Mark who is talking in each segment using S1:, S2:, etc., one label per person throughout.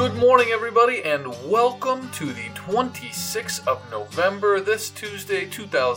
S1: Good morning, everybody, and welcome to the 26th of November, this Tuesday,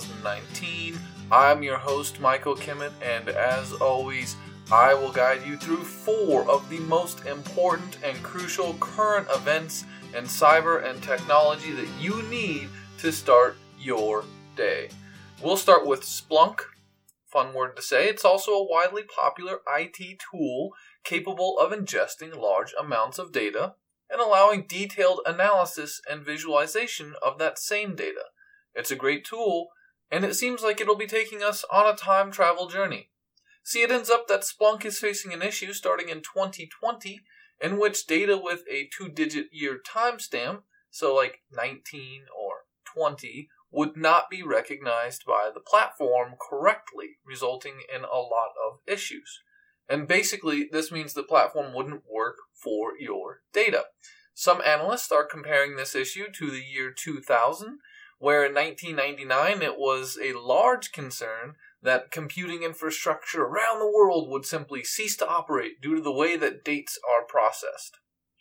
S1: 2019. I'm your host, Michael Kimmett, and as always, I will guide you through 4 of the most important and crucial current events in cyber and technology that you need to start your day. We'll start with Splunk. Fun word to say. It's also a widely popular IT tool capable of ingesting large amounts of data and allowing detailed analysis and visualization of that same data. It's a great tool, and it seems like it'll be taking us on a time travel journey. See, it ends up that Splunk is facing an issue starting in 2020 in which data with a 2-digit year timestamp, so like 19 or 20, would not be recognized by the platform correctly, resulting in a lot of issues. And basically, this means the platform wouldn't work for your data. Some analysts are comparing this issue to the year 2000, where in 1999 it was a large concern that computing infrastructure around the world would simply cease to operate due to the way that dates are processed.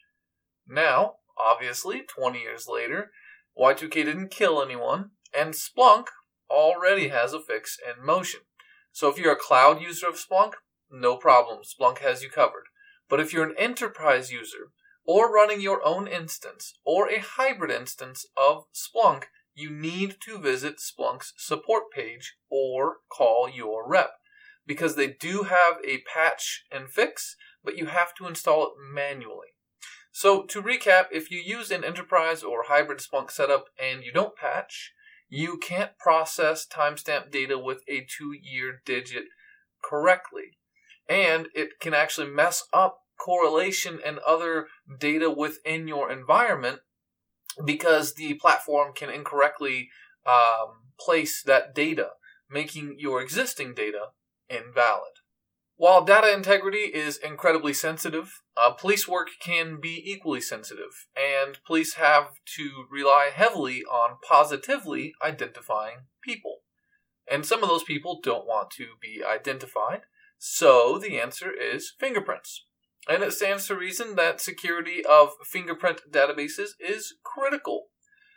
S1: Now, obviously, 20 years later, Y2K didn't kill anyone, and Splunk already has a fix in motion. So if you're a cloud user of Splunk, no problem, Splunk has you covered. But if you're an enterprise user, or running your own instance, or a hybrid instance of Splunk, you need to visit Splunk's support page or call your rep, because they do have a patch and fix, but you have to install it manually. So to recap, if you use an enterprise or hybrid Splunk setup and you don't patch, you can't process timestamp data with a 2-year digit correctly. And it can actually mess up correlation and other data within your environment because the platform can incorrectly place that data, making your existing data invalid. While data integrity is incredibly sensitive, police work can be equally sensitive, and police have to rely heavily on positively identifying people. And some of those people don't want to be identified. So the answer is fingerprints. And it stands to reason that security of fingerprint databases is critical.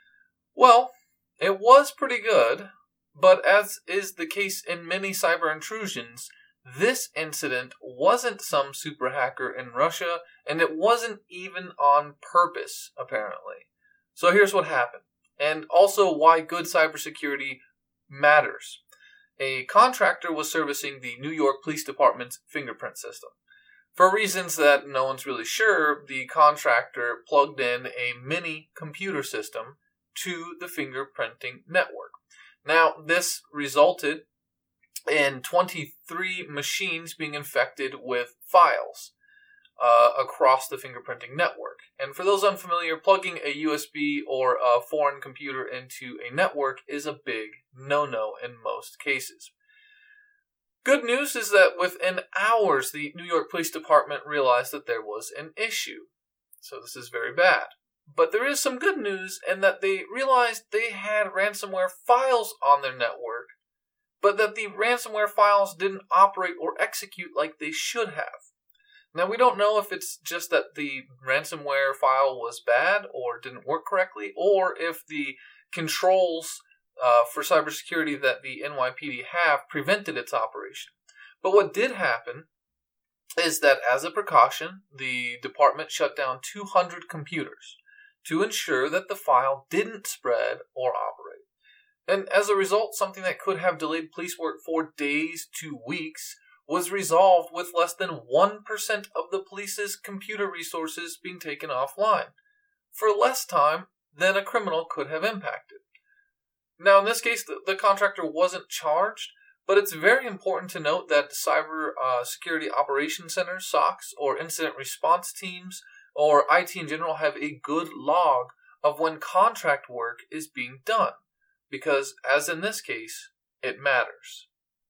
S1: Well, it was pretty good, but as is the case in many cyber intrusions, this incident wasn't some super hacker in Russia, and it wasn't even on purpose, apparently. So here's what happened, and also why good cybersecurity matters. A contractor was servicing the New York Police Department's fingerprint system. For reasons that no one's really sure, the contractor plugged in a mini computer system to the fingerprinting network. Now, this resulted in 23 machines being infected with files across the fingerprinting network. And for those unfamiliar, plugging a USB or a foreign computer into a network is a big no-no in most cases. Good news is that within hours, the New York Police Department realized that there was an issue. So this is very bad. But there is some good news in that they realized they had ransomware files on their network, but that the ransomware files didn't operate or execute like they should have. Now, we don't know if it's just that the ransomware file was bad or didn't work correctly, or if the controls for cybersecurity that the NYPD have prevented its operation. But what did happen is that as a precaution, the department shut down 200 computers to ensure that the file didn't spread or operate. And as a result, something that could have delayed police work for days to weeks was resolved with less than 1% of the police's computer resources being taken offline, for less time than a criminal could have impacted. Now, in this case, the contractor wasn't charged, but it's very important to note that Cyber Security Operations Centers, SOCs, or incident response teams, or IT in general have a good log of when contract work is being done, because, as in this case, it matters.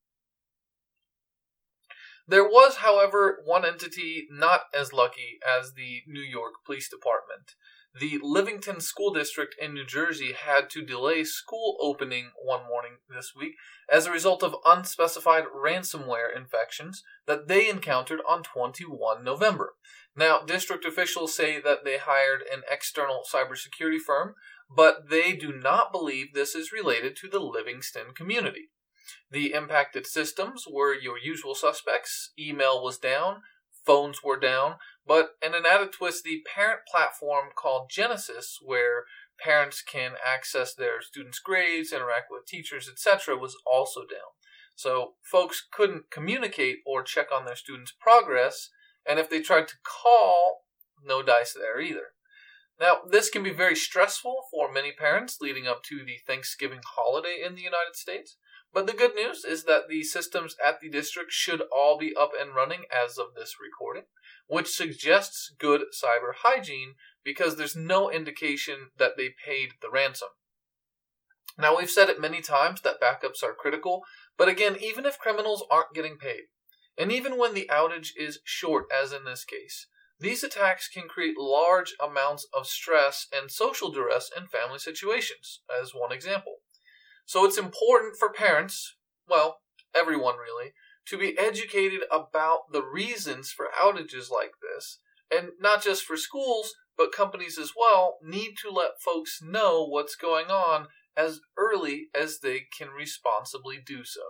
S1: There was, however, one entity not as lucky as the New York Police Department. the Livington School District in New Jersey had to delay school opening one morning this week as a result of unspecified ransomware infections that they encountered on 21 November. Now, district officials say that they hired an external cybersecurity firm, but they do not believe this is related to the Livingston community. The impacted systems were your usual suspects. Email was down, phones were down, but in an added twist, the parent platform called Genesis, where parents can access their students' grades, interact with teachers, etc., was also down. So folks couldn't communicate or check on their students' progress, and if they tried to call, no dice there either. Now, this can be very stressful for many parents leading up to the Thanksgiving holiday in the United States. But the good news is that the systems at the district should all be up and running as of this recording, which suggests good cyber hygiene because there's no indication that they paid the ransom. Now, we've said it many times that backups are critical, but again, even if criminals aren't getting paid, and even when the outage is short, as in this case, these attacks can create large amounts of stress and social duress in family situations, as one example. So it's important for parents, well, everyone really, to be educated about the reasons for outages like this, and not just for schools, but companies as well need to let folks know what's going on as early as they can responsibly do so.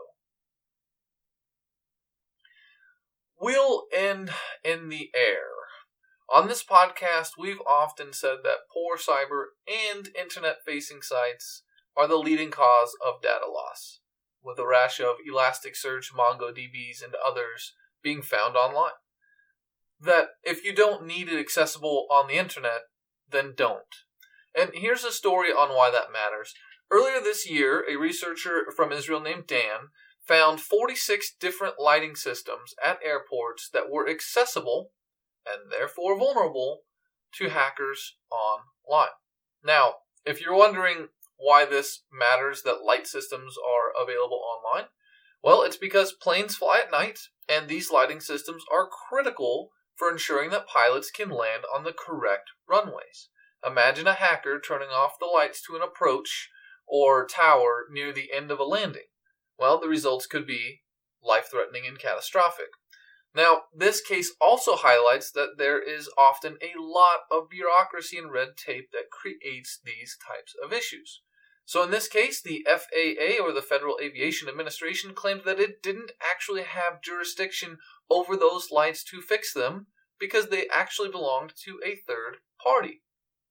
S1: We'll end in the air. On this podcast, we've often said that poor cyber and internet-facing sites are the leading cause of data loss, with a rash of Elasticsearch, MongoDBs, and others being found online. That if you don't need it accessible on the internet, then don't. And here's a story on why that matters. Earlier this year, a researcher from Israel named Dan found 46 different lighting systems at airports that were accessible and therefore vulnerable to hackers online. Now, if you're wondering why this matters that light systems are available online, well, it's because planes fly at night, and these lighting systems are critical for ensuring that pilots can land on the correct runways. Imagine a hacker turning off the lights to an approach or tower near the end of a landing. Well, the results could be life-threatening and catastrophic. Now, this case also highlights that there is often a lot of bureaucracy and red tape that creates these types of issues. So in this case, the FAA, or the Federal Aviation Administration, claimed that it didn't actually have jurisdiction over those lights to fix them because they actually belonged to a third party.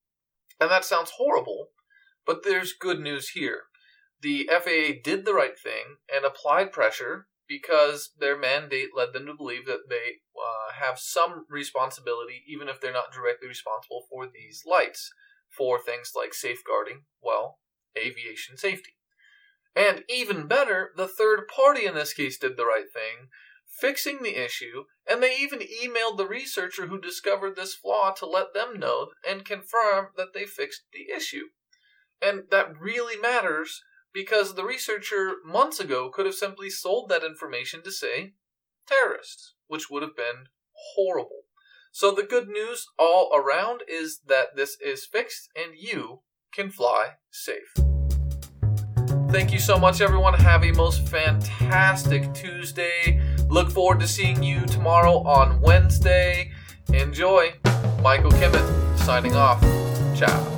S1: And that sounds horrible, but there's good news here. The FAA did the right thing and applied pressure because their mandate led them to believe that they have some responsibility, even if they're not directly responsible for these lights, for things like safeguarding, well, aviation safety. And even better, the third party in this case did the right thing, fixing the issue, and they even emailed the researcher who discovered this flaw to let them know and confirm that they fixed the issue. And that really matters because the researcher months ago could have simply sold that information to, say, terrorists, which would have been horrible. So the good news all around is that this is fixed and you can fly safe. Thank you so much, everyone. Have a most fantastic Tuesday. Look forward to seeing you tomorrow on Wednesday. Enjoy. Michael Kimmett signing off. Ciao.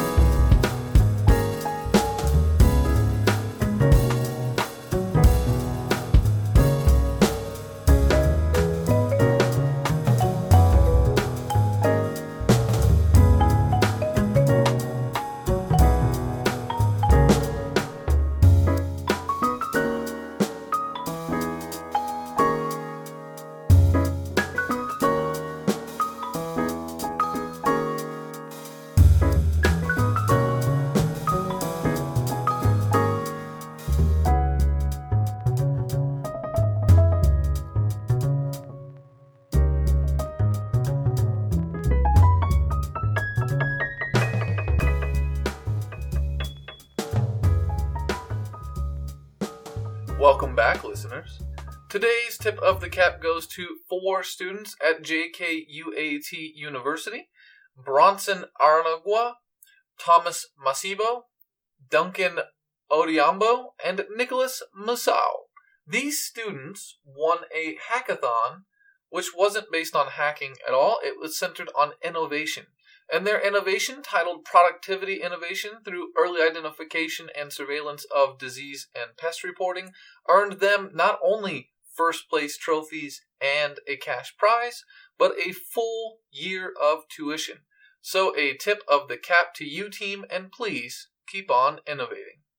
S1: Welcome back, listeners. Today's tip of the cap goes to 4 students at JKUAT University. Bronson Arnagua, Thomas Masibo, Duncan Odiambo, and Nicholas Musau. These students won a hackathon, which wasn't based on hacking at all. It was centered on innovation. And their innovation, titled Productivity Innovation through Early Identification and Surveillance of Disease and Pest Reporting, earned them not only first place trophies and a cash prize, but a full year of tuition. So a tip of the cap to you, team, and please keep on innovating.